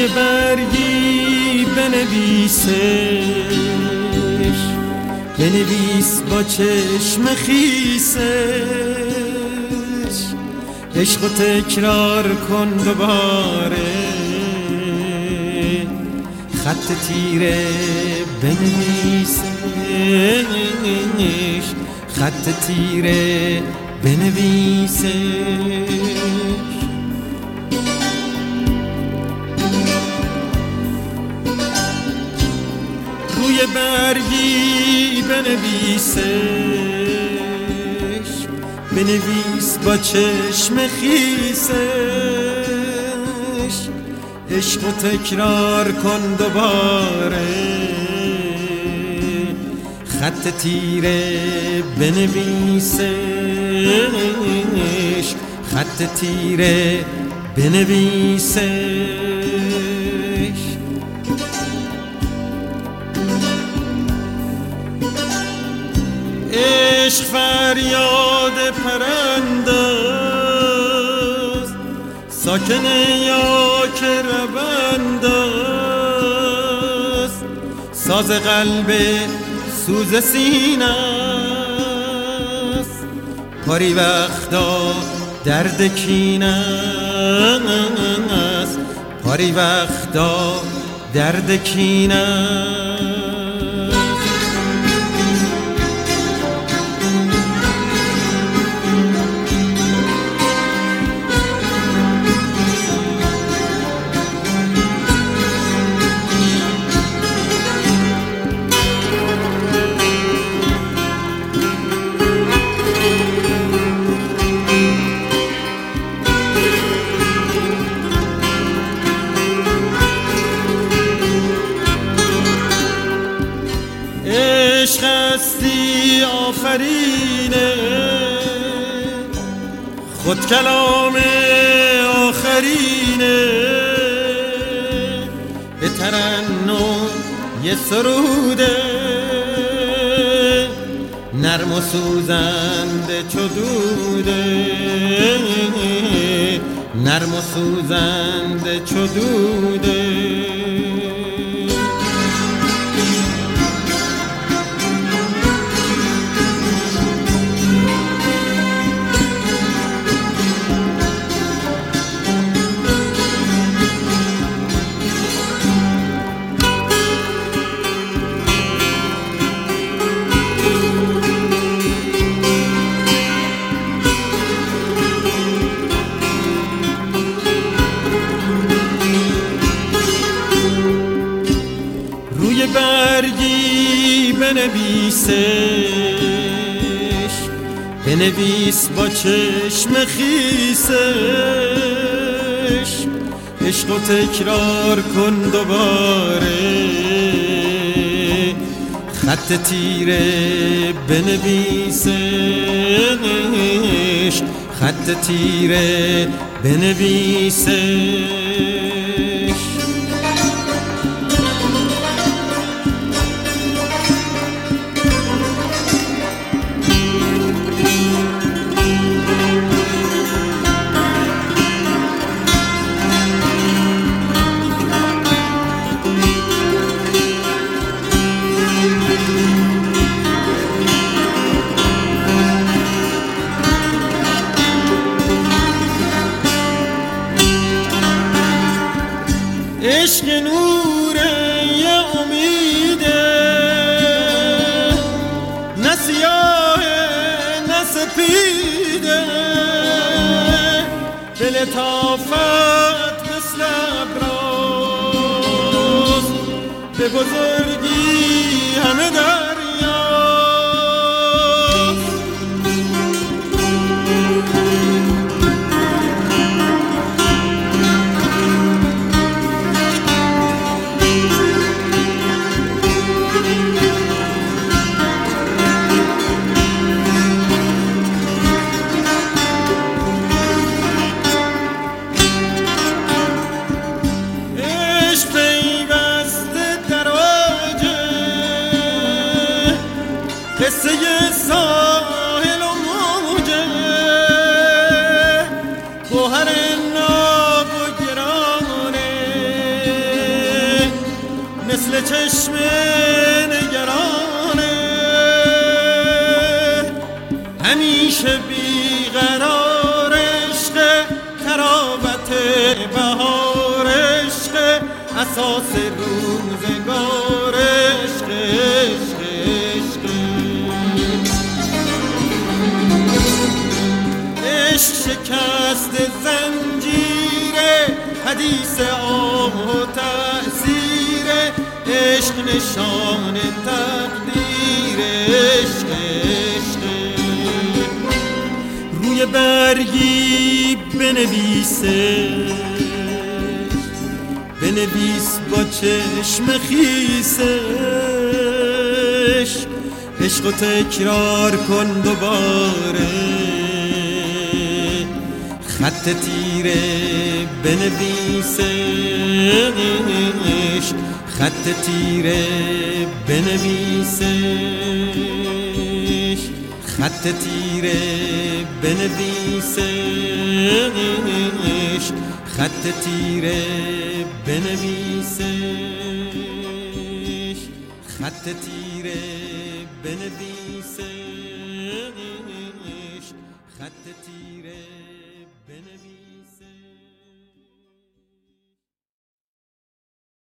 روی برگی بنویس با چشم خیسش، عشق و تکرار کن دوباره، خط تیره بنویسش، خط تیره بنویسش. روی برگی بنویس با چشم خیسش، عشق و تکرار کن دوباره، خط تیره بنویسش، خط تیره بنویسش. عشق فریاد پرنداست، ساکن یا که ربنداست، ساز قلب سوز سینه است، پاری وقتا درد کینه است، پاری وقتا درد کینه است. عشق هستی آفرینه، خود کلام آخرینه، به ترنم یه سروده، نرم و سوزنده چو دوده، نرم و سوزنده چو دوده. روی برگی بنویس با چشم خیسش، عشق و تکرار کن دوباره، خط تیره بنویسش، خط تیره بنویسش. عشق نوره یه امیده، نه سیاهه نه سپیده، به لطافت مثل ابراز، به بزرگی همه دریا. مثل چشم نگرانه همیشه بیقرار عشق تراوت بهار عشق اساس روزگار عشق عشق عشق عشق شکست زنجیر حدیث آه و تأثیر عشق نشان تقدیر عشق عشق روی برگی بنویس با چشم خیسش عشق و تکرار کن دوباره خط تیره بنویسش خط تیره بنویسش خط تیره بنویسش خط تیره بنویسش خط تیره بنویسش خط تیره بنویسش